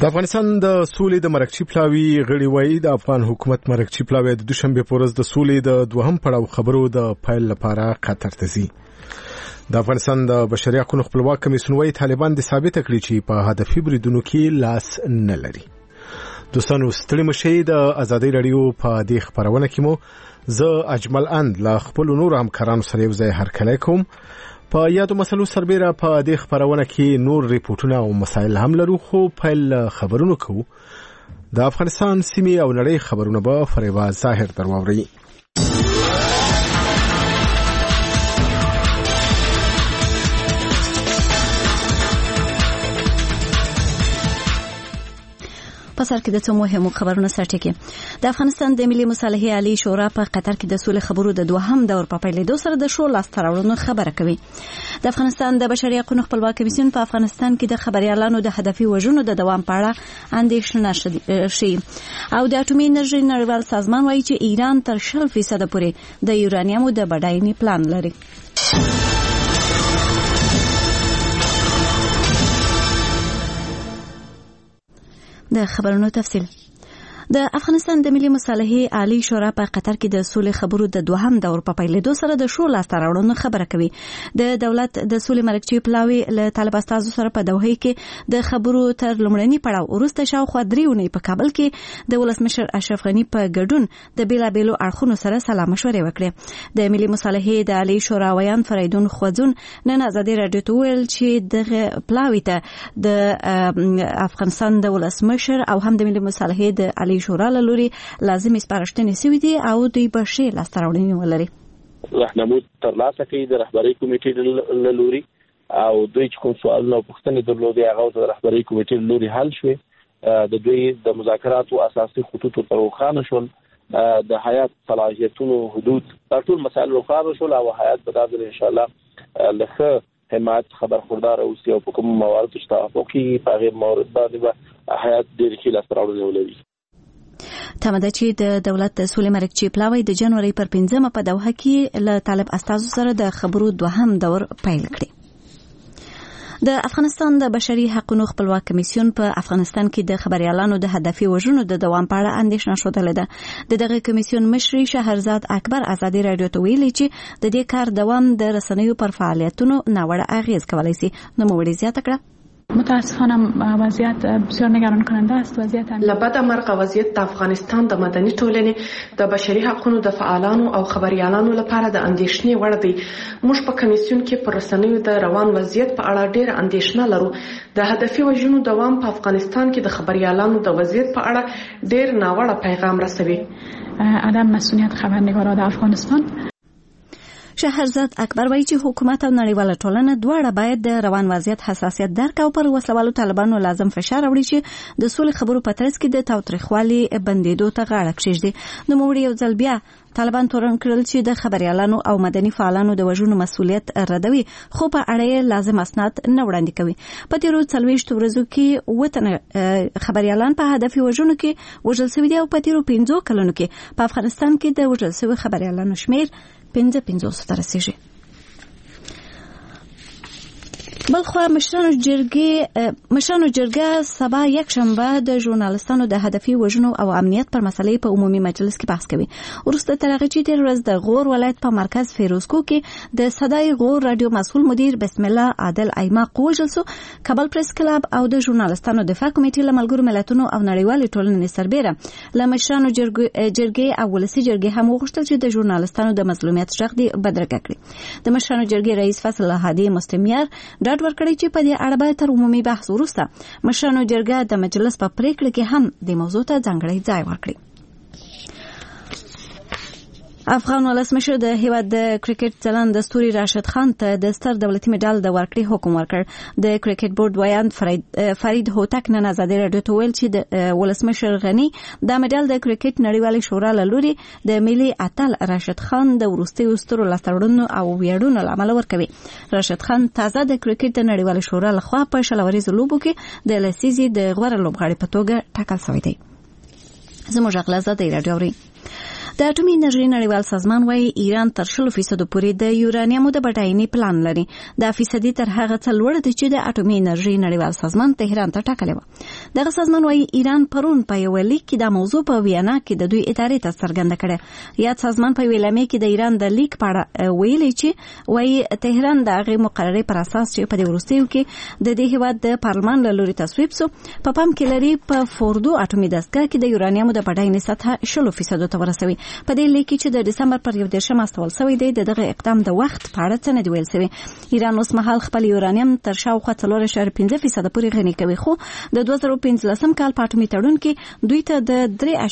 د افغانستان د سولې د مرکچی پلاوی غړي وایي د افغان حکومت مرکچی پلاوی د دوشنبه په ورځ د سولې د دوهم پړاو خبرو د پیل لپاره قطر ته ځي. د افغانستان د بشري حقوقو خپلواک کمیسیون وایي طالبان د ثابت کړی چې په هدفي بریدونو کې لاس نه لري. دوستانو ستړي مشي د ازادي رادیو په دې خبرونه کې مو زه اجمل اند لا خپل نور همکارانو سره یو ځای هرکلی کوم. په یادو مسلو سربېره په دې خبرونه کې نور ریپورتونه او مسایل هم لرو، خو پیل خبرونه کوو. د افغانستان سیمې او نړۍ خبرونه به فریبا ظاهر درواوري. په سر کې د څو مهمو خبرونو سرټکی. د افغانستان د ملي مصالحې عالی شورا په قطر کې د سولې خبرو د دوهم دور په پیلېدو سره د شو لاس تراوړنو خبره کوي. د افغانستان د بشري حقوقو خپلواک کمیسیون په افغانستان کې د خبريالانو د هدفي وژنو د دوام په اړه اندېښنه شي او د اټومي انرژي نړیوال سازمان وایي چې ایران تر 0% پورې د یورانیمو د بډاینې پلان لري. د خبرونو تفصیل. د افغانستان د ملي مصالحې عالی شورا په قطر کې د سولې خبرو د دوهم دور په پیلېدو سره د شو لاس تراوړنو خبره کوي. د دولت د سولې مرکچی پلاوی له طالب استادو سره په دوحه کې د خبرو تر لومړني پړاو وروسته شاوخوا 3 اونۍ په کابل کې د ولسمشر اشرف غنی په ګډون د بیلابېلو اړخونو سره سلا مشورې وکړې. د ملي مصالحې د عالی شورا ویان فریدون خوځون نن ازادي رادیو ته ویل چې د پلاوی ته د افغانستان د ولسمشر او هم د ملي مصالحې د عالی شورا له لوري لازمي سپارښتنې شوې دي او دوی به شي لاسته راوړنې ولري. راهنمود ترلاسه کوي د رهبرۍ کمیټې له لوري او دوی چې کوم سوالونه او پوښتنې درلودي هغه د رهبرۍ کمیټې له لوري حل شوي. د دوی د مذاکراتو اساسي خطوط روښانه شول، د هیئت صلاحیتونو حدود ټول مسایل روښانه شول او هیئت به دا ان شاء الله لکه حمایت خبرخوردار اوسي او په کوم موارد چې توافقي په هغه موارد باندې به هیئت ډېر ښه لاسته راوړنې ولري. تمه ده چې د دولت د سولې مرکچی پلاوی د جنوري پر 5 په دوحه کې له طالب استادو سره د خبرو دوهم دور پیل کړي. د افغانستان د بشري حقوقو خپلواک کمیسیون په افغانستان کې د خبريالانو د هدفي وژنو د دوام په اړه اندېښنه شوتله ده. دغه کمیسیون مشر شهرزاد اکبر ازادي رادیو ته ویلي چې د دې کار دوام د رسنیو پر فعالیتونو ناوړه اغیز کولی شي. نو موړي زیاته کړه. متاسفانه وضعیت بسیار نگران کننده است. وضعیت لبد مرغ وضعیت د افغانستان د مدني ټولنې د بشري حقوقو د فعالانو او خبريالانو لپاره د اندېښنې وړ دی. موږ په کمیسیون کې پر رسنیو د روان وضعیت په اړه ډېر اندېښنه لرو. د هدفي وژنو دوام په افغانستان کې د خبريالانو د وضعیت په اړه ډېر ناوړه پیغام رسوي. عدم مسئولیت خبرنگاران د افغانستان. شهرزاد اکبر وایي چې حکومت او نړیواله ټولنه دواړه باید د روان وضعیت حساسیت درک او پر وسلوالو طالبانو لازم فشار راوړي چې د سولې خبرو په ترڅ کې د تاوتریخوالي بندیدو ته غاړه کېږدي. نو موږ یو ځل بیا طالبان تورن کړل چې د خبريالانو او مدني فعالانو د وژنو مسؤلیت ردوي، خو په اړه لازم اسناد نه وړاندې کوي. په تیرو 40 ورځو کې وطن خبريالان په هدفي وژنو کې وژل شوي دي او په تیرو 5 کلونو کې په افغانستان کې د وژل شوي خبريالانو شمیر 55 ته رسیږي. بلخوا مشرانو جرګه سبا یک شنبه د ژورنالستانو د هدفي وژنو او امنیت پر مسلې په عمومي مجلس کې بحث کوي. وروسته تر هغه چې تیر ورځ د غور ولایت په مرکز فیروزکو کې د صدای غور رادیو مسؤل مدیر بسم الله عادل ایماق وژل شو، کابل پریس کلب او د ژورنالستانو دفاع کمیټې له ملګرو ملتونو او نړیوالې ټولنې سربېره له مشرانو جرګې او ولسي جرګې هم وغوښتل چې د ژورنالستانو د مظلومیت غږ دی بدرګه کړي. د مشرانو جرګې رئیس فضل هادي مستمر ډاډ ورکړی چې په دې اړه به تر عمومي بحث وروسته مشرانو جرګه د مجلس په پریکړه کې هم د موضوع ته ځانګړی ځای ورکړي. افغان ولسمشر د هیواد د کرکټ ځلان د ستوري راشد خان ته د ستر دولتي مډال د ورکړې حکم ورکړ. د کرکټ بورډ ویان فرید هوتک نن ازادي رادیو ته ویل چې د ولسمشر غنی د مډال د کرکټ نړیوالې شورا له لوري د ملي اتل راشد خان د وروستیو سترو لاسته او ویاړونو لامل ورکوي. راشد خان تازه د کرکټ د نړیوالې شورا لخوا په شلوريزو لوبو کې د لسیزې د غوړه لوبغاړي په توګه ټاکل شوی دی. زموږ غلازه د رادیو د د اټومي انرژي نړیوال سازمان وايي ایران تر 40% پورې د یورانیمو د بډاینې پلان لري. دا فیصدي تر هغه څه لوړ دی چې د اټومي انرژي نړیوال سازمان تهران ته ټاکلی و. دغه سازمان وايي ایران پرون په یو لیک کې د موضوع په وینا کې د دوی ادارې ته څرګنده کړه. یاد سازمان په ویلامې کې د ایران د لیک په اړه ویلي چې وايي تهران د هغې مقررې پر اساس چې په دې وروستیو کې د دې هېواد د پارلمان له لوري تصویب سو په پام کې لري په فوردو اټومي دستګاه کې د یورانیمو د بډاینې سطحه 40% ته ورسوي. په دې لیک کې چې د ډسمبر پر 11 استول شوی دی دغه اقدام د وخت په اړه څه نه دی ویل شوی. ایران اوس مهال خپل یورانیم تر شاوخوا 4.5% پورې غني کوي، خو د 2015 کال په اټومي تړون کې دوی ته د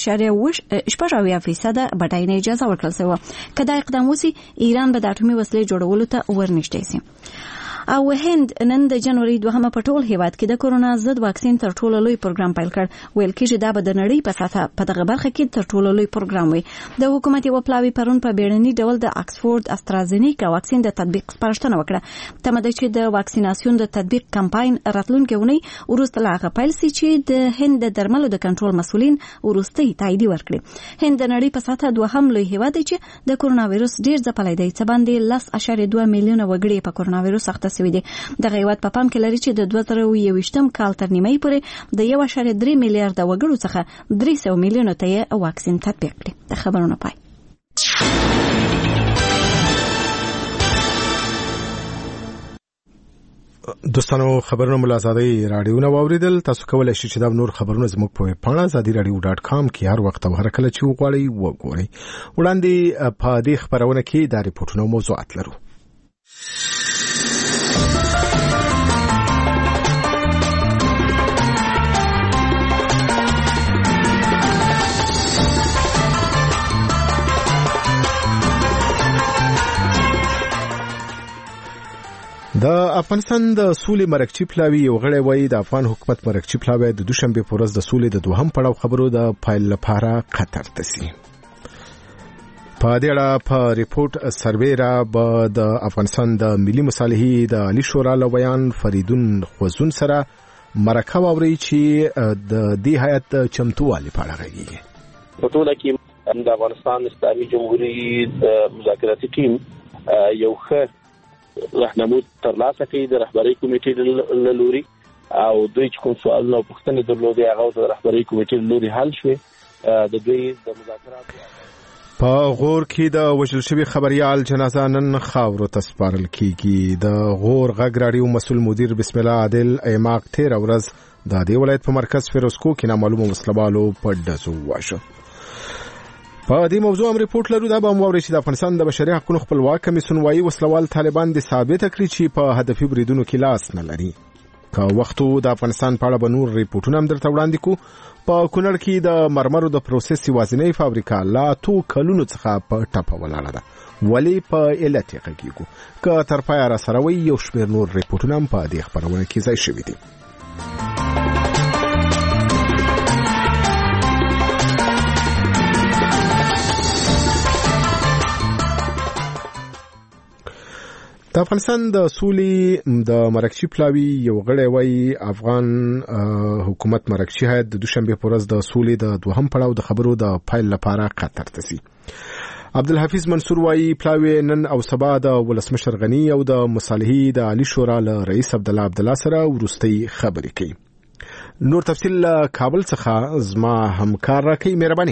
3.8% بډاینې اجازه ورکړل شوه. کدا اقدام وسی ایران به د اټومي وسلې جوړولو ته ورنږدې شي. او هند نن د جنوري 2 په ټول هیواد کې د کورونا ضد واکسین تر ټولو لوی پروګرام پیل کړ. ویل کېږي دا به د نړۍ په سطحه په دغه برخه کې تر ټولو لوی پروګرام وي. د حکومت یو پلاوی پرون په بیړني ډول د اکسفورد استرازینیکا واکسین د تطبیق سپارښتنه وکړه. تمه ده چې د واکسیناسیون د تطبیق کمپاین راتلونکي اونۍ وروسته لا پیل شي چې د هند د درملو د کنټرول مسؤلین وروستي تایید ورکړي. هند د نړۍ په سطحه دوهم لوی هیواد دی چې د کورونا وایرس ډیر ځپلی دی، څه باندې 10.2 میلیونه وګړي په کورونا وایرس اخته شوي دي. دغه هیواد په پام کې لري چې د 2021 کال تر نیمایي پورې د 1.3 میلیارډ وګړو څخه 300 میلیونه ته واکسین تطبیق کړي. د خبرونو پای. دوستانو خبرونه ملازادي رادیو نو اوریدل. تاسو کولای شئ چې دا نور خبرونه زموږ په پاڼه azadiradio.com کې هر وخت او هر کله چې وغواړئ وګورئ. وړاندې په دې خبرونه کې د ریپورتونو موضوعات لرو. د افغانستان د سولې مرکچی پلاوی یو غړی وایي د افغان حکومت مرکچی پلاوی د دوشنبه په ورځ د سولې د دوهم پړاو خبرو د پایل لپاره قطر ته سي. په دې اړه په ریپورت سروې را به د افغانستان د ملي مصالحې د عالی شورا له بیان فریدون خوزون سره مرکه واوري چې د دې هیئت چمتووالي په اړه غږیږي. په ټوله کې د افغانستان اسلامي جمهوریت مذاکراتي ټیم یو ښه راهنمود ترلاسه کړي د رهبرۍ کمیټې له لوري او دوی چې کوم سوالونه او پوښتنې درلودې هغه د رهبرۍ کمیټې له لوري حل شوې. د دوی د مذاکراتو په غور کې د وژل شوی خبريال جنازه نن خاورو ته سپارل کیږي. د غور غږ راډیو مسؤل مدیر بسم الله عادل ایماق 13 ورځ د دې ولایت په مرکز فیروزکو کې نامعلومه وسلوالو په ډزو واشه. په دې موضوع هم ریپورت لرو. دا به موري چې د افغانستان د بشري حقوقو خپلواک کمیسیون وايي وسلوال طالبان د ثابت کړی چې په هدفي بریدونو کې لاس نه لري. که وختو د افغانستان په اړه به نور ریپورتونه هم درته وړاندې کو. په کونړ کې د مرمرو د پروسس یوازینۍ فابریکه لا 2 کلونو څخه په ټپه ولاړه ده. ولی په علت یې غږیږو. که تر پایه را سره وي یو شمېر نور ریپورتونه هم په دې خبرونه کې ځای شوي دي. د افغانستان د سولې د مرکچی پلاوی یو غړی وایي افغان حکومت مرکچی هیئت د دوشنبه په ورځ د سولې د دوهم پړاو د خبرو د پایل لپاره قطر ته سي. عبدالحفیظ منصور وایي پلاوی نن او سبا د ولسمشر غنی او د مصالحې د عالی شورا له رئیس عبدالله سره ورستۍ خبرې کوي. نور تفصیل کابل څخه زما همکار راکوي. مهرباني.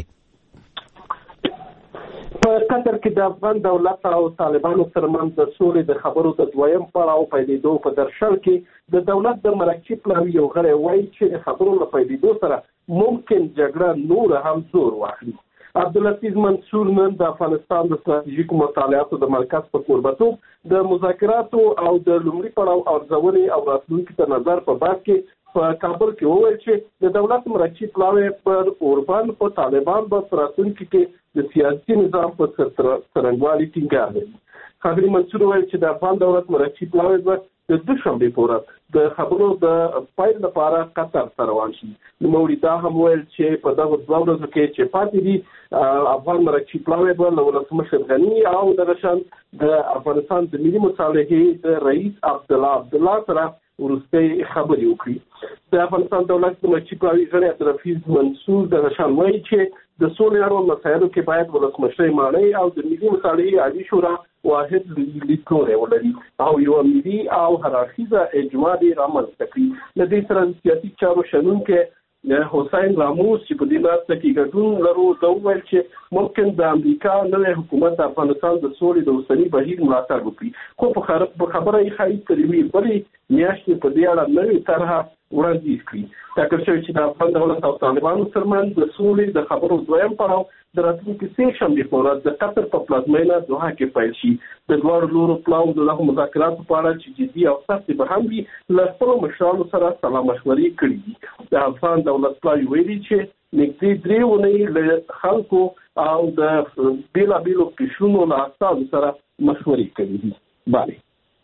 په قطر کې د افغان دولت او طالبانو ترمنځ د سولې د خبرو د دویم پړاو پیلېدو په درشل کې د دولت د مرکچی پلاوی یو غړی وایي چې د خبرو له پیلېدو سره ممکن جګړه نور هم زور واخلي. عبدالحفیظ منصور نن د افغانستان د ستراتیژیکو مطالعاتو د مرکز په کوربتوب د مذاکراتو او د لومړي پړاو ارزونې او راتلونکي ته نظر په بحث کې په کابل کې وویل چې د دولت مرکچی پلاوی پر اوربان په طالبان په راتلونکي کې د سیاسي نظام په څرنګوالي ټینګار لري. ښاغلي منصور وویل چې د افغان دولت مرکچی پلاوی به د دوشنبې په ورځ د خبرو د پیل لپاره قطر ته روان شي. نوموړي دا هم ویل چې په دغه 2 ورځو کې چې پاتې دي افغان مرکچی پلاوی به له ولسمشر غني او دغه شان د افغانستان د ملي مصالحې د رئیس عبدالله سره ورستۍ خبرې وکړي. د افغانستان دولت د مرکچی پلاوی غړی عبدالحفیظ منصور دغه شان وایي چې د سولې اړوند مسایلو کې باید ولسمشر ماڼۍ او د ملي مصالحې عالی شورا واحد لیدلوری ولري او یو ملي او هررخیزه اجماع رامنځته کړي. د دې سره سیاسي چارو شنونکي حسین راموس چې په دې لاسته کې ګډون لرو دا وویل چې ممکن د امریکا نوې حکومت د افغانستان د سولې د اوسني بهیر ملاتړ وکړي، خو په خبره یې ښایي کړې بلې میاشتې په دې اړه نوې طرحه وړاندیز کړي. ټاکل شوی چې د افغان دولت او طالبانو ترمنځ د سولې د خبرو دویم پړاو د راتلونکي سه شنبې په ورځ د قطر په پلازمینه دوحه کې پیل شي. د دواړو لورو پلاو د دغه مذاکراتو په اړه چې جدي او سخت به هم وي له خپلو مشرانو سره سلا مشورې کړي دي. د افغان دولت پلاوی ویلي چې نږدې 3 اونۍ له خلکو او د بیلابیلو قشرونو له استازو سره مشورې کړي دي. باندې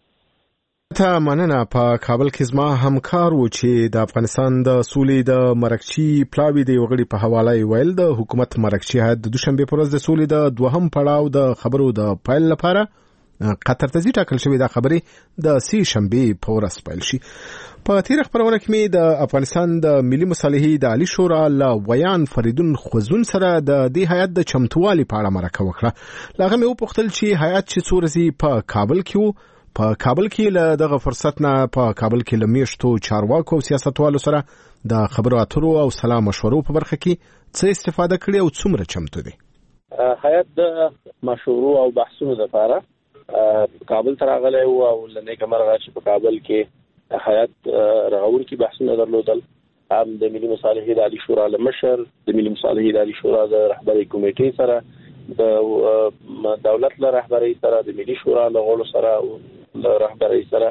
ته مننه. په کابل کې زما همکار و چې د افغانستان د سولې د مرکچی پلاوی د وګړي په حواله ویل د حکومت مرکچی هد د دوشنبه پر ورځ د سولې د دوهم پړاو د خبرو د پیل لپاره قطر ته ځي. ټاکل شوی دا خبرې د سه شنبه په ورځ پیل شي. په تیر خبرونه کې د افغانستان د ملي مصالحې د عالی شورا له ویان فریدون خوزون سره د دې هیئت د چمتووالي په اړه مرکه وکړه. لاغه مې وپوښتل چې هیئت چې څورزي په کابل کې په کابل کې له دغه فرصت نه په کابل کې لمیشتو چارواکو او سیاستوالو سره د خبرو اترو او سلا مشورو په برخه کې څه استفاده کړې او څومره چمتو دي؟ هیئت د مشورو او بحثونو لپاره کابل ته راغلی او لنیکه مرغه چې په کابل کې هیئت رغور کې بحثونه درلودل. هم د ملي مصالحې د عالی شورا له مشر، د ملي مصالحې د عالی شورا د رهبرۍ کمیټې سره، د دولت له رهبرۍ سره، د ملي شورا له غړو سره له رهبرۍ سره،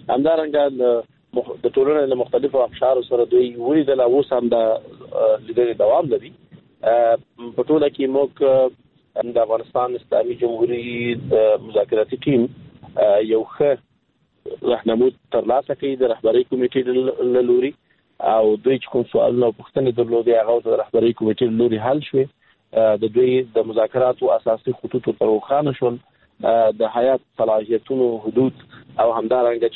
همدارنګه د ټولنې له مختلفو اقشارو سره دوی ولیدل. اوس هم د لیدنې دوام لري. په ټوله کې موږ د افغانستان اسلامي جمهوریت مذاکراتي ټیم یو ښه راهنمود ترلاسه کړي د رهبرۍ کمیټې له لوري او دوی چې کوم سوالونه او پوښتنې درلودې هغه د رهبرۍ کمیټې له لوري حل شوې. د دوی د مذاکراتو اساسي خطوط ته روښانه شول. د هیئت صلاحیتونو حدود او همدارنګه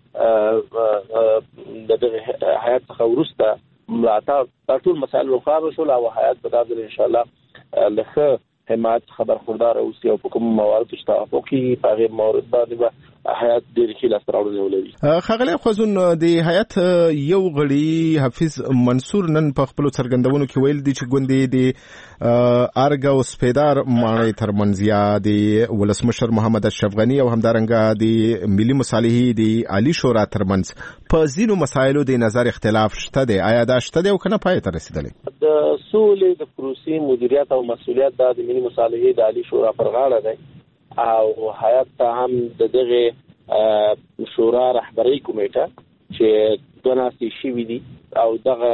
چې د هیئت څخه وروسته ملاتړ ټول مسایل روښانه شول او هیئت په دغه ان شاء الله له حمایت خبردار اوسي او په کوم موارد چې توافق کوي په هغه موارد باندې هیئت ډېر ښه لاس راوړنې ولري. ښاغلی خوزون د هیئت یو غړي حفیظ منصور نن په خپل څرګندونو کې ویل دي چې ګوندې د ارګ او سپیدار ماڼۍ ترمنځ یا د ولسمشر محمد اشرف غنی او همدارنګه د ملي مصالحې د عالی شورا ترمنځ په ځینو مسایلو د نظر اختلاف شته دی. آیا دا شته دی او کنه پای ته رسیدلی؟ د سولې د پروسې مدیریت او مسؤلیت د ملي مصالحې د عالی شورا پر غاړه دی او هیئت ته هم د دغه شورا رهبرۍ کمیټه چې دوناسي شوی دي او دغه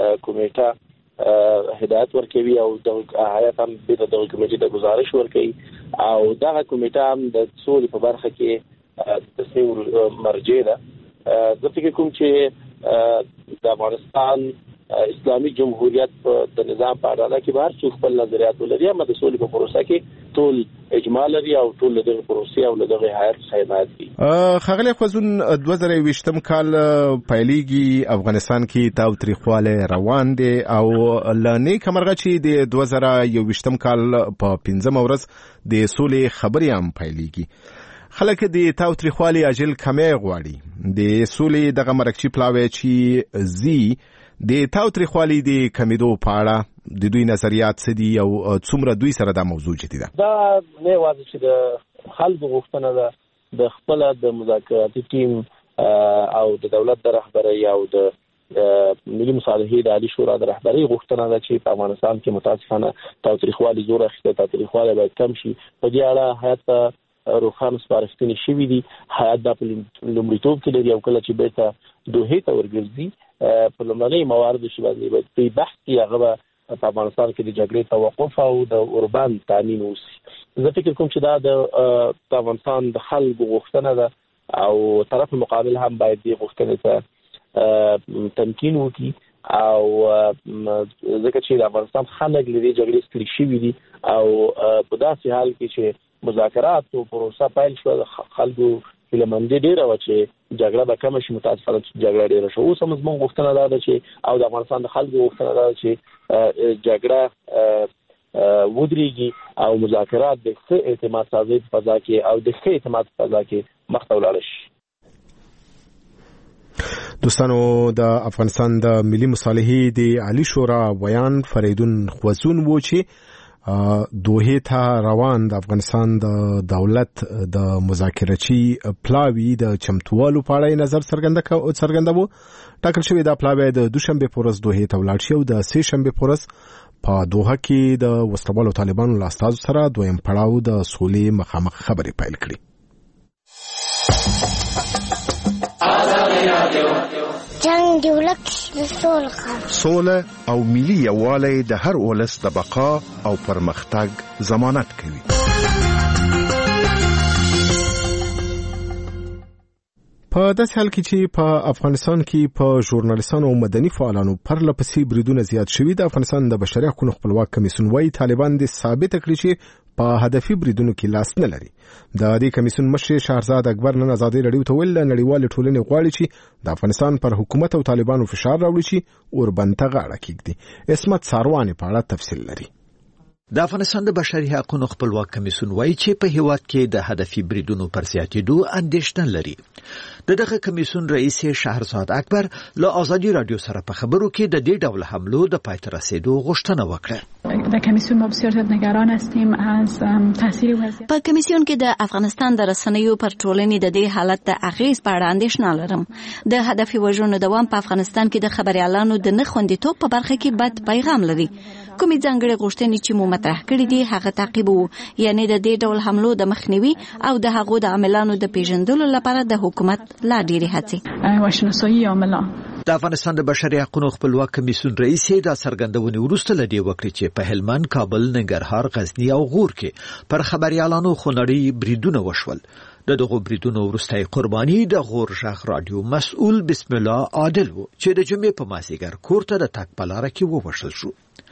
کمیټه هدایت ورکوي او دغه هیئت هم د دغه کمیټې د گزارش ورکوي او دغه کمیټه هم د سولې په برخه کې تصمیم مرجع ده. زه فکر کوم چې د افغانستان اسلامي جمهوریت د نظام په اړه کې بهر څو خپل نظریات ولري اما د سولې په پروسه کې ټول اجماع لري او ټول دغه پروسې او دغه هیئت حمایت کوي. ښاغلی خوزون 2020 کال پیلېږي، افغانستان کې تاوتریخوالی روان دی او لنیک مرغه چې د 2021 کال په 15 ورځ د سولې خبرې هم پیلېږي. خلک د تاوتریخوالي اجل کمی غواړي. د سولې دغه مرکچی پلاوی چې زی د تاوتریخوالي د کمیدو په اړه د دوی نظریات څه دي او څومره دوی سره دا موضوع جدي ده؟ دا نه واضح چې د خلکو غوښتنه ده د خپل د مذاکراتي ټیم او د دولت د رهبرۍ او د ملي مصالحې د عالی شورا د رهبرۍ غوښتنه ده چې په افغانستان کې متاسفانه تاوتریخوالي زور اخیسته، تاوتریخوالي باید کم شي. په دې اړه هیئت روخان سپارښتنې شوې دي. هیئت دا په لومړیتوب کې لري او کله چې بیرته دوحې ته ورګرځي په لومړنۍ موارد شي باندې باید بحث کې هغه په افغانستان کې د جګړې توقف او د اوربان تامین وشي. زه فکر کوم چې دا د افغانستان د خلکو غوښتنه ده او طرف مقابل هم باید دې غوښتنې ته تمکین وکړي او ځکه چې د افغانستان خلک له دې جګړې ستړي شوي دي او په داسې حال کې چې مذاکرات او پروسه پیل شو خلکو فلمندې ډیره و چې جګړه به کم شي، متاسفانه جګړه ډیره شو. اوس هم زموږ غوښتنه ده چې او د افغانستان د خلکو غوښتنه ده چې جګړه ودرېږي او مذاکرات د ښه اعتماد سازي په فضا کې او د ښه اعتماد په فضا کې مخته ولاړ شي. دوستانو د افغانستان د ملي مصالحې د عالی شورا ویان فریدون خوازون و چې دوحې ته روان د افغانستان د دولت د مذاکرچی پلاوی د چمتووالو په اړه نظر څرګنداوه. ټاکل شوی دا پلاوی د دوشنبه په ورځ دوحې ته ولاړ شي او د سه شنبه په ورځ په دوحه کې د وسلوالو طالبانو له استازو سره دویم پړاو د سولې مخامخ خبرې پیل کړې. جنگ دولت سوله او ملي یووالی د هر ولس د بقا او پرمختګ ضمانت کوي. په داسې حال کې چې په افغانستان کې په ژورنالیستانو او مدني فعالانو پرلپسې بریدونه زیات شوي، د افغانستان د بشري حقوقو خپلواک کمیسیون وايي طالبان د ثابت کړی چې په هدفي بریدونو کې لاس نه لري. د دې کمیسیون مشر شهرزاد اکبر نن ازادي رادیو ته ویل نړیوال ټولنې غواړي چې د افغانستان پر حکومت او طالبانو فشار راوړي چې اوربند ته غاړه کېږدي. اسمت ساروانی په اړه تفصیل لري. د افغانستان د بشري حقوقو خپلواک کمیسیون وايي چې په هیواد کې د هدفي بریدونو پر زیاتېدو اندېښنه لري. دغه کمیسیون رئیس شهرزاد اکبر له ازادي رادیو سره په خبرو کې د دې ډول حملو د پای ته رسیدو غوښتنه وکړه. در کمیسیون ما بسیار نگران هستیم از تاثیر وضعیت. په کمیسیون کې د افغانستان د رسنیو پر ټولنې د دې حالت د اغیز په اړه اندېښنه لرم. د هدفي وژنو دوام په افغانستان کې د خبريالانو د نه خوندیتوب په برخه کې بد پیغام لري. کومې ځانګړې غوښتنې چې مو مطرح کړې دي هغه تعقیب وو، یعنی د دې ډول حملو د مخنیوي او د هغو د عاملانو د پیژندلو لپاره د حکومت لا ډېرې هڅې. وشناسایی عاملان د افغانستان د بشري حقوقو خپلواک کمیسیون رئیس د څرګندونې وروسته لدی وکړي چې په هلمند، کابل، ننګرهار، غزنی او غور کې پر خبريالانو خونړي بریدونه وشول. دغه بریدونو وروسته قرباني د غور ژغ رادیو مسؤل بسم الله عادل و چې د جمعې په مازیګر کوړه د تک پلاره کې ووشل شو.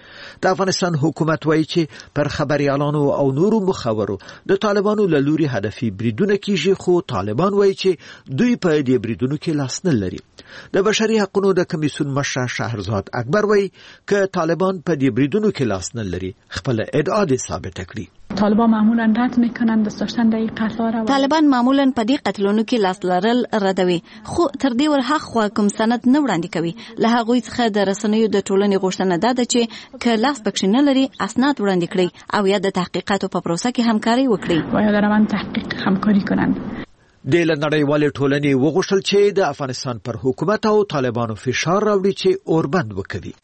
د افغانستان حکومت وایي چې پر خبريالانو او نورو مخاورو د طالبانو له لوري هدفي بریدونه کیږي، خو طالبان وایي چې دوی په دې بریدونو کې لاس نه لري. د بشري حقوقو د کمیسیون مشر شهرزاد اکبر وایي چې طالبان په دې بریدونو کې لاس نه لري، خپل ادعا دې ثابت کړي. طالبان معمولا رد میکنن دست داشتن در این قتل‌ها. طالبان معمولا په دې قتلونو کې لاس لرل ردوي، خو تر دې ورهاخوا کوم سند نه وړاندې کوي. له هغوی څخه د رسنیو د ټولنې غوښتنه ده چې ک لاس پکښ نه لري اسناد وړاندې کړي او یا د تحقیقاتو په پروسه کې همکاري وکړي. باید در روند تحقیق همکاری کنند. د نړیوال ټولنې وغوښتل چې د افغانستان پر حکومت او طالبانو فشار راوړي چې اوربند وکړي.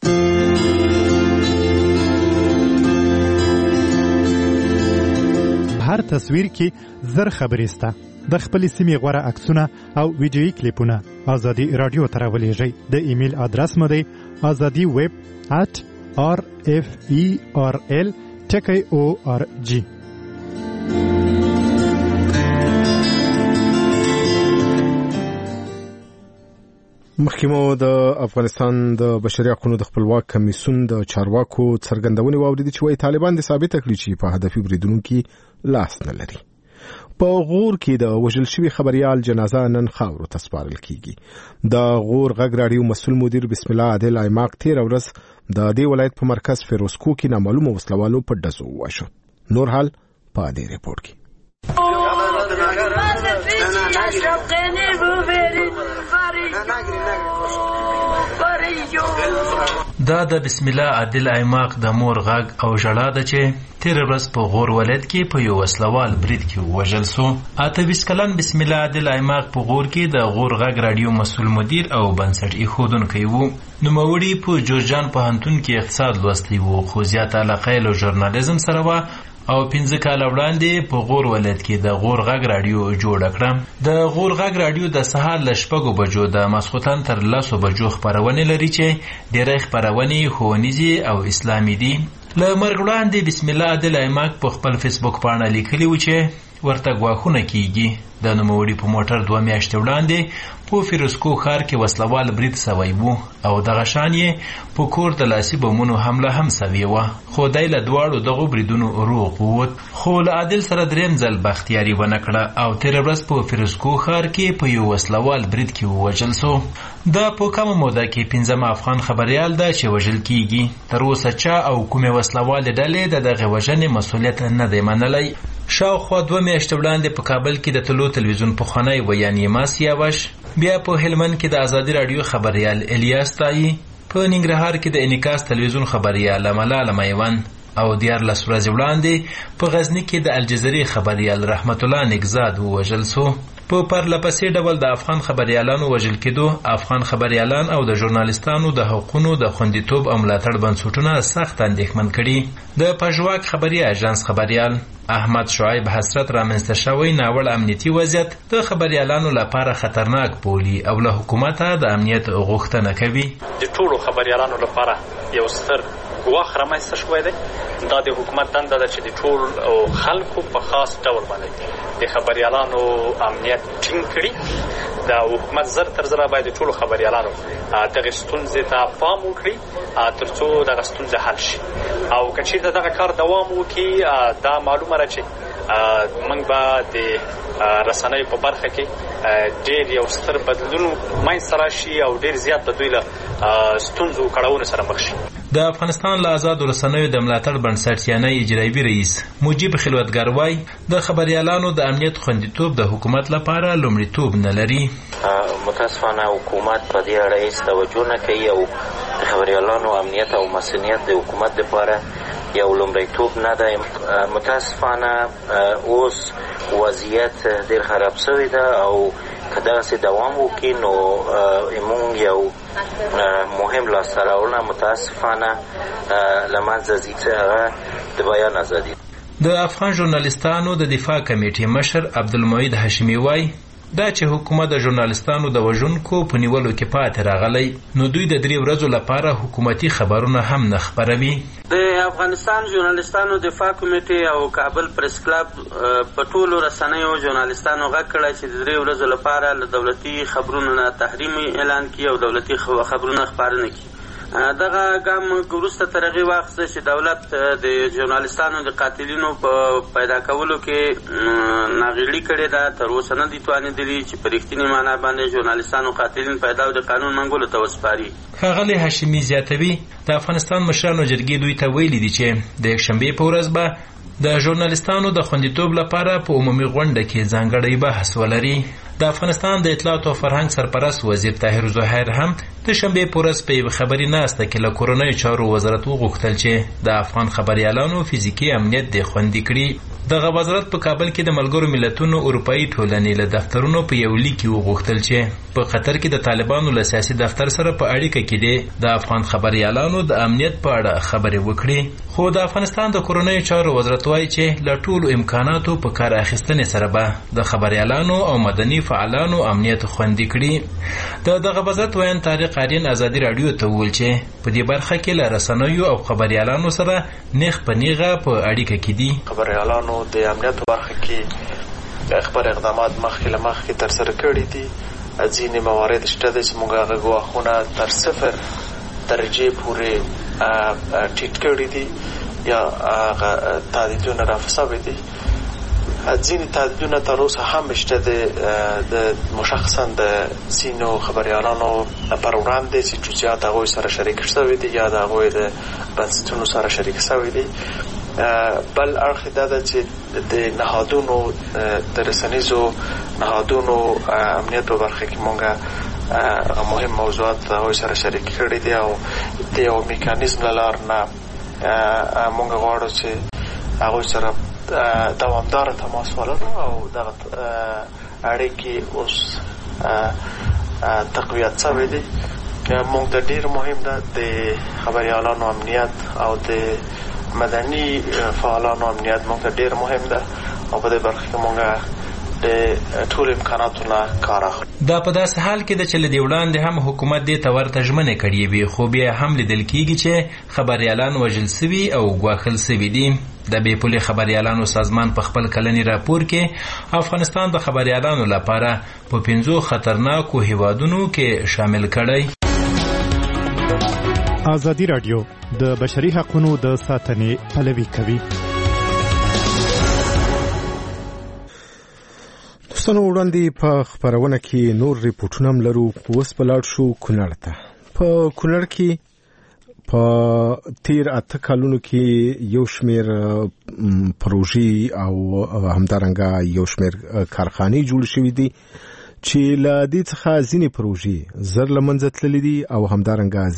هر تصویر کې زر خبرې سته. د خپل سیمې غوړه عکسونه او ویډیويي کلیپونه ازادي رادیو ته راولېږئ. د ایمیل ادرس مو دی azadi@rferl.org. مخکمو د افغانستان د بشري حقوقو د خپلواک کمیسیون د چارواکو څرګندونې واوریدي چې وايي طالبان د ثابت کړي چې په هدفي بریدونو کې لاس نه لري. په غور کې د وژل شوی خبريال جنازه نن خاورو ته سپارل کیږي. د غور غږ رادیو مسؤل مدیر بسم الله عادل ایماق تیر ورځ د دې ولایت په مرکز فیروزکو کې نامعلومه وسلوالو په ډزو وواژه. نور حال په دې ریپورت کې. دا د بسم الله عادل ایماق د مور غږ او ژړا ده چې تیر ورځ په غور ولایت کې په یو وسلوال برید کې وژل شو. 28 کلن بسم الله عادل ایماق په غور کې د غور غږ رادیو مسؤل مدیر او بنسټ ایښودونکی و. نوموړي په جورجان پوهنتون کې اقتصاد لوستی و، خو زیاته علاقه یې له ژورنالیزم سره وه او 15 کال وړاندې په غور ولایت کې د غور غږ رادیو جوړ کړه. د غور غږ رادیو د سهار له 6 بجو د ماسخوتن تر 10 بجو خبرونه لري چې ډېرې خبرونه ښوونیزي او اسلامي دي. له مرګ وړاندې بسم الله عادل ایماق په خپل فیسبوک باندې لیکلی و چې ورته غواخونه کیږي. د نوموړي په موټر 2 میاشتې وړاندې په فیروزکو ښار کې وسلوال برید سوی و او دغه شان یې په کور د لاسي بمونو حمله هم سوې وه، خو دی له دواړو دغو بریدونو روغ ووت. خو له عادل سره دریم ځل بختیاري ونه کړه او تېره ورځ په فیروزکو ښار کې په یو وسلوال برید کې ووژل سو. دا په کومه موده کې 15 افغان خبریال ده چې وژل کیږي. تر اوسه چا او کومې وسلوالې ډلې د دغې وژنې مسؤلیت نه دی منلی. شاوخوا 2 میاشتې وړاندې په کابل کې د طلوع تلویزیون پخوانی ویان یما سیاوش، بیا په هلمند کې د ازادي راډیو خبریال الیاس تایی، په ننګرهار کې د انعکاس تلویزیون خبریال ملاله میوند او 14 ورځې وړاندې په غزني کې د الجزیرې خبریال رحمت الله نګزاد ووژل سو. په پرلپسې ډول د افغان خبریالانو وژل کېدو افغان خبریالان او د ژورنالیستانو د حقوقو د خوندیتوب او ملاتړ بنسټونه سخت اندېښمن کړي. د پژواک خبري اژانس خبریال احمد شعیب حسرت رامنځته شوی ناوړه امنیتي وضعیت د خبریالانو لپاره خطرناک بولي او له حکومته د امنیت غوښتنه کوي. د ټولو خبریالانو لپاره یو ستر ګواښ رامنځته شوی دی. دا د حکومت دنده ده چې د ټول خلکو په خاص ډول باندې د خبریالانو امنیت ټینګ کړي. د حکومت زر تر زره باید د ټولو خبریالانو دغه ستونزې ته پام وکړي ترڅو دغه ستونزه حل شي. او که چېرته دغه کار دوام وکړي دا معلومه ده چې موږ به د رسنیو په برخه کې ډېر یو ستر بدلون منځته راشي او ډېر زیات به دوی له ستونزو کړاوونو سره مخ شي. د افغانستان له آزادو رسنیو د ملاتړ بنسټ یعنی اجرایي رئیس مجیب خلوتګر وایي د خبریالانو د امنیت خوندیتوب د حکومت لپاره لومړیتوب نه لري. متاسفانه حکومت په دې اړه هیڅ توجه نه کوي او د خبریالانو امنیت او مسؤلیت د حکومت لپاره یو لومړیتوب نه دی. متاسفانه اوس وضعیت ډېر خراب شوی ده او که داسې دوام وکړي نو موږ یو مهم لاسته راوړنه متاسفانه له منځه ځي چې هغه د بیان ازادي. د افغان ژورنالیستانو د دفاع کمیټې مشر عبدالمعید هاشمي وایي دا چې حکومت د ژورنالیستانو د وژونکو په نیولو کې پاتې راغلی نو دوی د 3 ورځو لپاره حکومتي خبرونه هم نه خپروي. د افغانستان ژورنالیستانو دفاع کمیټې او کابل پریس کلب په ټولو رسنیو ژورنالیستانو غږ کړی چې د 3 ورځو لپاره له دولتي خبرونو نه تحریم اعلان کړي او دولتي خبرونه خپاره نه کړي. دغه ګام وروسته تر هغې واخیسته چې دولت د ژورنالیستانو د قاتلینو په پیدا کولو کې ناغېړي کړې ده. تر اوسه نه دي توانېدلي چې په رښتینې معنا باندې ژورنالیستانو قاتلین پیدا او د قانون منګولو ته وسپاري. ښاغلی هاشمي زیاتوي د افغانستان مشرانو جرګې دوی ته ویلي دي چې د یکشنبې په ورځ به د ژورنالیستانو د خوندیتوب لپاره په عمومي غونډه کې ځانګړی بحث ولري. د افغانستان د اطلاعات او فرهنګ سرپرست وزیر طاهر ظاهر هم د شنبې په ورځ په یوه خبري ناسته کې له کورنیو چارو وزارت وغوښتل چې د افغان خبریالانو فزیکي امنیت دې خوندي کړي. دغه وزارت په کابل کې د ملګرو ملتونو اروپایي ټولنې له دفترونو په یو لیک کې وغوښتل چې په قطر کې د طالبانو له سیاسي دفتر سره په اړیکه کې دی د افغان خبریالانو د امنیت په اړه خبرې وکړي. خو د افغانستان د کورنیو چارو وزارت وایي چې له ټولو امکاناتو په کار اخیستنې سره به د خبریالانو او مدني فعالانو امنیت خوندي کړي. د دغه وزارت ویان طارق آرین ازادي راډیو ته وویل چې په دې برخه کې له رسنیو او خبریالانو سره نیغ په نیغه په اړیکه کې دي. خبریالانو د امنیت برخه کې خبر اقدامات مخکې له مخکې ترسره کړي دي. ځینې موارد شته چې موږ هغه ګواښونه تر 0 درجې پورې ټیټ کړي دي یا هغه تهدیدونه رفع شوي دي. ځینې تهدیدونه تر اوسه هم شته د مشخصا د ځینو خبریالانو پر وړاندې چې جزئیات هغوی سره شریک شوي دي یا د هغوی د بنسټونو سره شریک شوي دي. بل اړخ دا ده چې د نهادونو د رسنیزو نهادونو امنیت په برخه کې مونږ مهم موضوعات هغوی سره شریک کړي دي او د یو میکانیزم له لارې نه مونږ غواړو چې هغوی سره دوامداره تماس ولرو او دغه اړیکې اوس تقویت شوي دي. مونږ ته ډېر مهم ده د خبریالانو امنیت او د مدني فعالانو امنیت مونږ ته ډېر مهم ده او په دې برخه کې مونږ د ټول امکاناتو نه کار اخلو. دا په داسې حال کې د چې له وړاندې هم حکومت دې ته ورته ژمنې کړې وي، خو بیا هم لیدل کېږي چې خبریالان وژل سوي او ګواښل سوي دي. د بې پولې خبریالانو سازمان په خپل کلني راپور کې افغانستان د خبریالانو لپاره په 5 خطرناکو هیوادونو کې شامل کړی. ازادي راډیو د بشري حقوقو د ساتنې پلوي کوي. دوستانو وړاندې په خبرونه کې نور ریپورتونه هم لرو. اوس په لاړ شو کونړ ته. په کونړ کې په تیر 8 کالونو کې یو شمیر پروژې او همدارنګه یو شمیر کارخانې جوړ شوې دي چې له دې څخه ځینې پروژې زر له منځه تللې دي او همدارنګه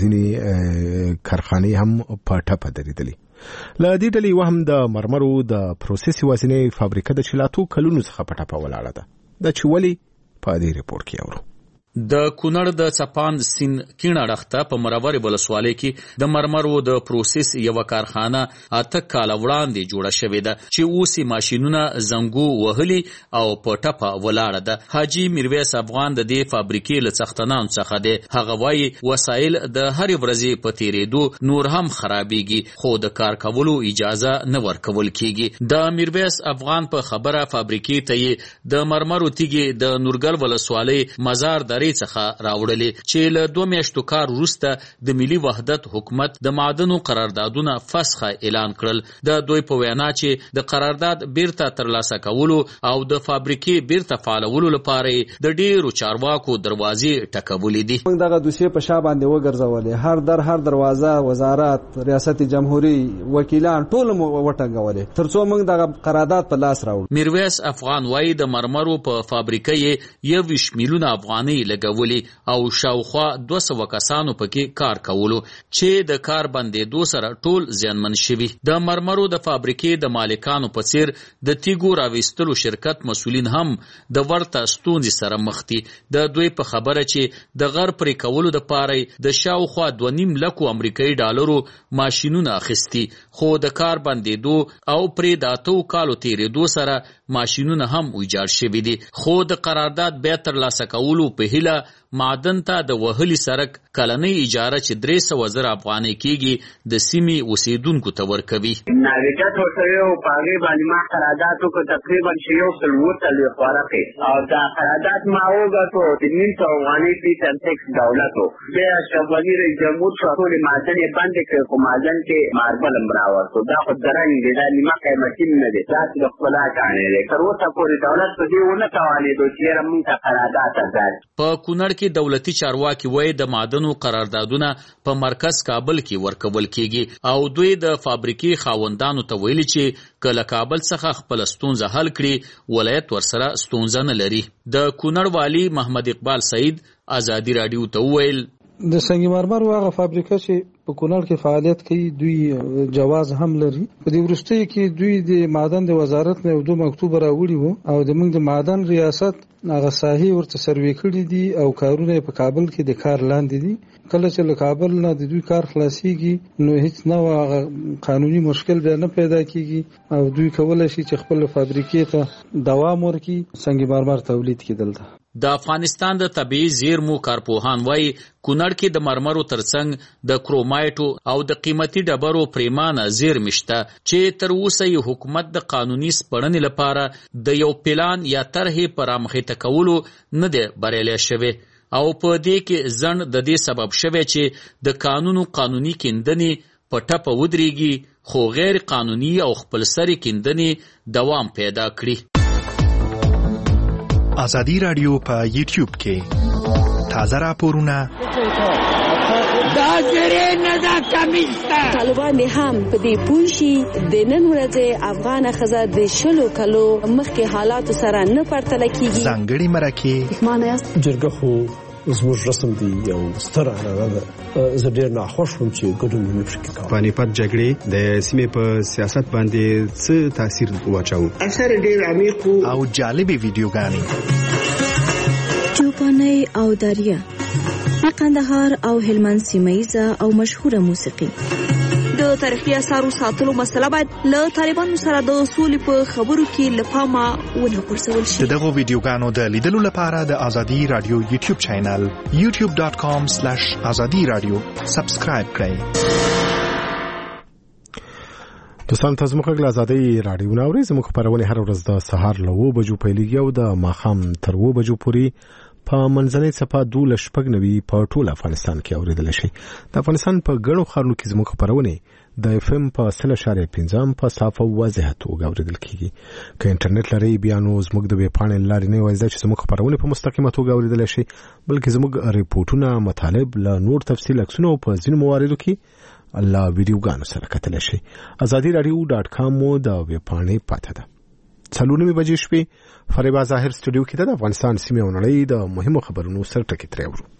ځینې کارخانې هم په ټپه درېدلې. له دې ډلې یوه هم د مرمرو د پروسس یوازینۍ فابریکه ده چې له 8 کلونو څخه په ټپه ولاړه ده. دا چې ولې په دې ریپورت کې اورو. د کونړ د چپاند سین کیڼه ړخته په مرور ولسوالۍ کې د مرمرو د پروسس یو کارخانه 8 کال وړاندې جوړه شوې ده چې اوس ماشينونه زنګو وهلي او په ټپه ولاړه ده. حاجی میرویس افغان د دې فابریکې له څښتنان څخه دی. هغه وایي وسایل د هر ورځې په تیرېدو نور هم خرابېږي، خو د کار کولو اجازه نه ورکول کېږي. د میرویس افغان په خبره فابریکې ته د مرمرو تیږې د نورګل ولسوالۍ مزار د څخه راوړلې چې له 2 میاشتو کار وروسته د ملي وحدت حکومت د معدنو قراردادونه فسخه اعلان کړل. د دوی په وینا چې د قرارداد بیرته ترلاسه کولو او د فابریکې بیرته فعالولو لپاره د ډیرو چارواکو دروازې ټکولې دي. موږ دغه دوسیه په شا باندې وګرځولې، هر دروازه، وزارت، ریاست جمهوریت، وکیلان ټول مو وټنګولې ترڅو موږ دغه قرارداد په لاس راوړو. میرویس افغان وایي د مرمرو په فابریکې 21 میلیونه افغانۍ لګولي او شاوخوا 200 کسانو پکې کار کولو چې د کار بندېدو سره ټول زیانمن شوي. د مرمرو د فابریکې د مالکانو په څیر د تیګو راوستلو شرکت مسؤلین هم د ورته ستونزې سره مخ دي. د دوی په خبره چې د غر پرې کولو د پاره د شاوخوا 2.5 لک امریکایي ډالرو ماشينونه اخیستي، خو د کار بندېدو او پرې د 8 کالو تیرېدو سره ماشينونه هم ویجاړ شوي دي. خو د قرارداد به ترلاسه کولو په هیله معدن ته د وهلي سرک کلنۍ اجاره چې 300 زره افغانۍ کېږي د سیمې اوسیدونکو ته ورکوي. ناویجت ورته یو پاغي باندې ما قرارداد وکړ تقریبا چې یو سل ورته خوراکه او دا قرارداد ما وګټو د 900 افغانۍ په ټکس دولتو بیا شوالي رئیس جمهور ټول معدن باندې کې کوم معدن کې ماربل امراورته دا خو درنګ دی، دا نیمه قیمتي نه دی، دا د خپل کانه دی. تر اوسه پورې دولت په دې ونه توانېدو چې موږ ته قرارداد ازاد. په کونړ کې دولتي چارواکي وایي د معدنو قراردادونه په مرکز کابل کې ورکول کېږي او دوی د فابریکې خاوندانو ته ویلي چې کله کابل څخه خپل ستونزه حل کړي ولایت ورسره ستونزه نه لري. د کونړ والی محمد اقبال سعید ازادي راډیو ته ویل د سنگ مرمر هغه فابریکه چې په کونړ کې فعالیت کوي دوی جواز هم لري. په دې وروستۍ کې دوی د معدن د وزارت نه 2 مکتوب راوړي وو او د موږ د معدن ریاست هغه ساحې ورته سروې کړي دي او کارونه په کابل کې د کار لاندې دي. کله چې له کابل نه د دوی کار خلاصيږي نو هیڅ نو قانوني مشکل به نه پیدا کیږي او دوی کولای شي چې خپل فابریکې ته دوام ورکړي سنگ مرمر تولید کېدل. د افغانستان د طبيعي زیرمو کارپوهان وایي کونړ کې د مرمرو ترڅنګ د کرومایټو او د قیمتي ډبرو پریمانه زیرمې شته چې تر اوسه یې حکومت د قانوني سپړنې لپاره د یو پلان یا طرحې پر رامخته کولو نه دی بریالی شوی او په دې کې ځنډ د دې سبب شوی چې د قانوني کیندنې په ټپه ودرېږي خو غیر قانوني او خپلسري کیندنې دوام پیدا کړي. ازادي راډیو په یوټیوب کې تازه راپورونه دا زره نه دا کمیسته طالبان هم په دې پوښي د نن ورځې افغان خزه د شلو کلو مخکې حالات سره نه پرتل کیږي. ځانګړي مرکه معنی است جرګه خو زموږ رسم دی یو ستر اړه ده. زه ډېر ناخوښ وم چې ګډون مې پکې کاوه. پانیپت جګړې د سیمې په سیاست باندې څه تاثیر واچاوه؟ اثر ډېر عمیق او جالبې ویډیوګانې چوپاني او دریا قندهار او هلمند سیمه ییزه او مشهوره موسیقي د تاریخي آثارو ساتلو مسله باید له طالبانو سره د سولې په خبرو کې له پامه ونه غورځول شي. دغه ویډیوګانو د لیدلو لپاره د ازادي رادیو یوټیوب چینل youtube.com/azadiradio سبسکرایب کړئ. دوستان تاسو موږ له ازادي رادیو ناوړي زموږ خبرونه هر ورځ د سهار له 9 بجو پیلېږي او د ماښام تر 2 بجو پورې په منځنۍ صفه 12:90 په ټول افغانستان کې اوریدل شي. د افغانستان په ګڼو ښارونو کې زموږ خبرونه د اف ام په 0.5 په صافه واضح توګه اوریدل کیږي. که انټرنیټ لري بیا نو زموږ د ویب پاڼې لارې نه وایي چې زموږ خبرونه په مستقیمه توګه اوریدل شي، بلکې زموږ ریپورتونه، مطالب، له نور تفصیل عکسونه په ځینو مواردو کې الله ویډیوګانو سره کتل شي. azadiradio.com مو د ویب پاڼې پاته ده. 4:00 بجې شپې فریبا ظاهر سټوډیو کې د افغانستان سیمې او نړۍ د مهمو خبرونو سره ټکی ترې ورو.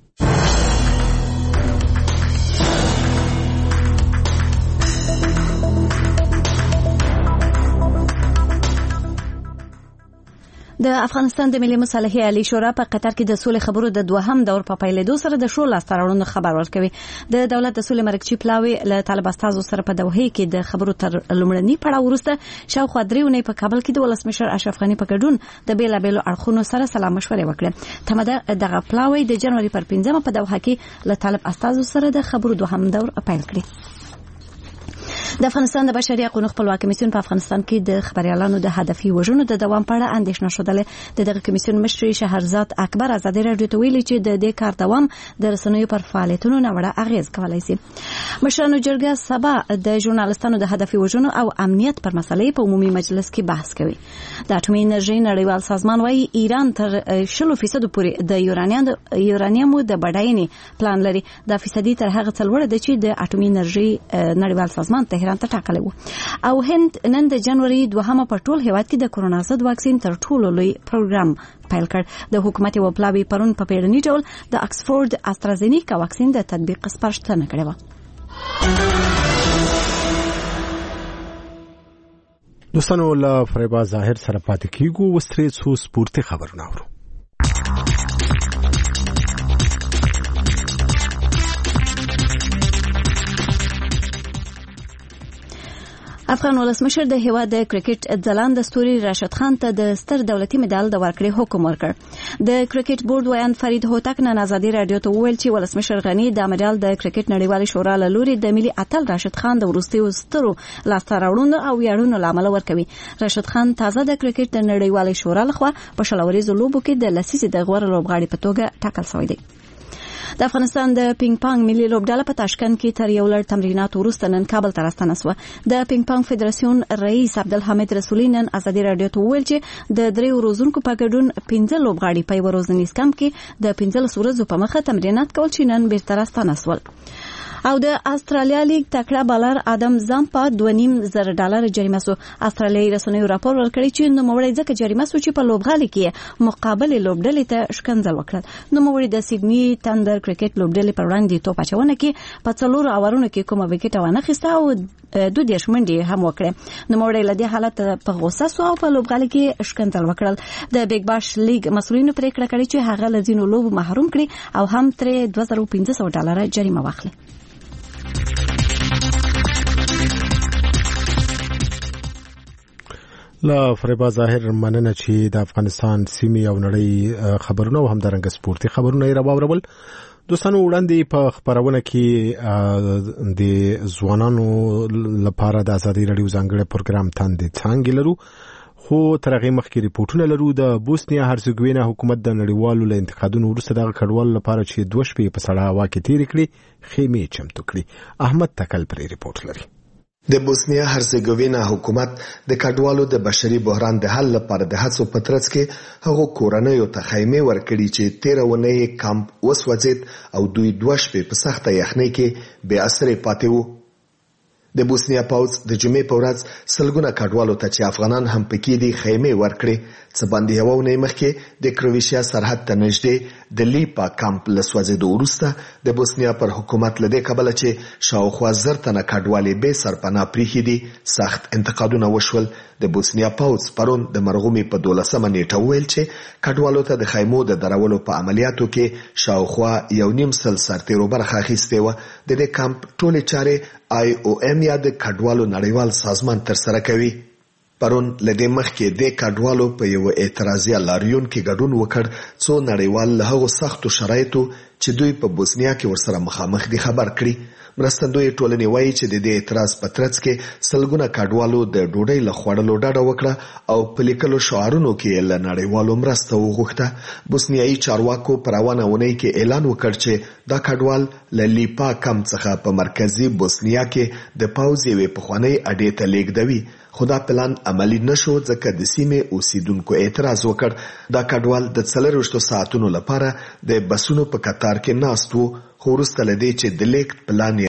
د افغانستان د ملي مصالحې عالی شورا په قطر کې د سولې خبرو د دوهم دور په پیلېدو سره د شو لاس تړونونو خبر ورکوي. د دولت د سولې مرکزی پلاوی له طالب استازو سره په دوحه کې د خبرو تر لومړني پړاو وروسته شاوخوا 3 اونۍ په کابل کې د ولسمشر اشرف غنی په ګډون د بیلابېلو اړخونو سره سلا مشورې وکړې. تمه دغه پلاوی د جنوري پر 15 په دوحه کې له طالب استازو سره د خبرو دوهم دور پیل کړی. د افغانستان د بشري حقوقو خپلواک کمیسیون په افغانستان کې د خبريالانو د هدفي وژنو د دوام په اړه اندېښنه شوه. دغه کمیسیون مشر شهرزاد اکبر ازادي رادیو ته ویلي چې د دې کار دوام د رسنیو پر فعالیتونو نه وړه اغیز کولای شي. مشرانو جرګه سبا د ژورنالستانو د هدفي وژنو او امنیت پر مسلې په عمومي مجلس کې بحث کوي. د اټومي انرژي نړیوال سازمان وايي ایران تر 60% پورې د یورانیوم د بډاینې پلان لري. د فیصدي تر هغه څلور د چې د اټومي انرژي نړیوال سازمان تهران ته ټاکلی وو. او هند نن د جنوري 2 په ټول هیواد کې د کرونا ضد واکسین تر ټولو لوی پروګرام پیل کړ. د حکومت یو پلاوی پرون په پیړني ډول د اکسفورد استرازینیکا واکسین د تطبیق سپارښتنه کړې و. دوستانو له فریبا ظاهر سره پاتې کیږو. وسترې څو سپورتي خبرونه اورو. افغان ولسمشر د هیواد د کرکټ ځلان د ستوري راشد خان ته د ستر دولتي مډال د ورکړې حکم ورکړ. د کرکټ بورډ ویان فرید هوتک نن ازادي رادیو ته وویل چې ولسمشر غنی د مډال د کرکټ نړیوالې شورا له لوري د ملي اتل راشد خان د وروستیو سترو لاسته راوړنو او ویاړونو لامل ورکوي. راشد خان تازه د کرکټ د نړیوالې شورا لخوا په شلوريزو لوبو کې د لسیسي د غوړ لوبغاړي په توګه ټاکل شوی دی. د افغانستان د پینګ پانګ ملي لوبډله په تاشکند کې تر یو لړ تمرینات وروسته نن کابل ته راستنه شوه. د پینګ پانګ فدراسیون رئیس عبدالحمید رسولي نن ازادي رادیو ته وویل چې د 3 ورځونکو په ګډون 15 لوبغاړي په یو ورځنیز کمپ کې د 15 ورځو په مخه تمرینات کول چې نن بیرته راستنه شول. او د استرالیا لیگ تکړه بالر ادم زامپا $2.5 جریمه سو. استرالیایي رسنیو راپور ورکړی چې نوموړی ځکه جریمه سو چې په لوبغالي کې مقابله لوبډلې ته شکنځل وکړل. نوموړی د سیدنی تندر کرکټ لوبډلې پر وړاندې توپ اچونه کې په 4 اورونو کې کومه وکټ ونه خسته او 2 منډې هم وکړه. نوموړی له دې حالت په غوسه سو او په لوبغالي کې شکنځل وکړل. د بیگ باش لیگ مسؤلینو پریکړه کړې چې هغه له ځینو لوب محروم کړي او هم تر $2500 جریمه واخلي. لا فریبا ظاهر مننه چې د افغانستان سیمې او نړۍ خبرونه او همدارنګه سپورتي خبرونه یې راوړل. دوستانو وړاندې په خبرونه کې د ځوانانو لپاره د ازادي رادیو ځانګړي پروګرام تاندې څنګه لرو، خو تر هغه مخکې ریپورتونه لرو. د بوسنیا هرزګوینا حکومت د نړیوالو له انتقادونو وروسته دغه کډوال لپاره چې 2 شپې په سړه هوا کې تیر کړي خیمې چمتو کړي. احمد تکل پر ریپورت لري. د بوسنیا هرزګوینا حکومت د کډوالو د بشري بحران د حل لپاره د هڅو په ترڅ کې هغه کورنیو ته خیمې ورکړي چې 13 ونې کمپ وسوځید او دوی 2 شپې په سخته یخنۍ کې بې اثرې پاتې وو. د بوسنیا پوځ د جمعې په ورځ سلګونه کډوالو ته چې افغانان هم پکې دي خیمې ورکړي. څه باندې یو ونې مخکې د کرویشیا سرحد ته نږدې د لیپا کمپ له سوځېدو وروسته د بوسنیا پر حکومت له دې کبله چې شاوخوا 1000 تنه کډوالې بې سرپناه پریښي دي سخت انتقادونه وشول. د بوسنیا پوځ پرون د مرغومي په 12مه نیټه ویل چې کډوالو ته د خیمو د درولو په عملیاتو کې شاوخوا 1.5 سل سرتیرو برخه اخیستې وه. د دې کمپ ټولې چارې IOM یا د کډوالو نړیوال سازمان ترسره کوي. پرون لدې مخکې د کډوالو په یو اعتراضي لاریون کې ګډون وکړ څو نړیوال له هغو سختو شرایطو چې دوی په بوسنیا کې ورسره مخامخ دي خبر کړي. مرستندوی ټولنې وایي چې د دې اعتراض په ترڅ کې سلګونه کډوالو د ډوډۍ له خوړلو ډډه وکړه او په لیکلو شعارونو کې له نړیوالو مرسته وغوښته. بوسنیایي چارواکو په روانه اونۍ کې اعلان وکړ چې دا کډوال له لیپا کمپ څخه په مرکزي بوسنیا کې د پوځ یوې پخوانۍ اډې ته لیږدوي. خو دا پلان عملی نشو ځکه د سیمې اوسیدونکو اعتراض وکړ. دا کډوال د 24 ساعتونو لپاره د بسونو په قطار کې ناست وو، خو وروسته له دې چې د لیږد پلان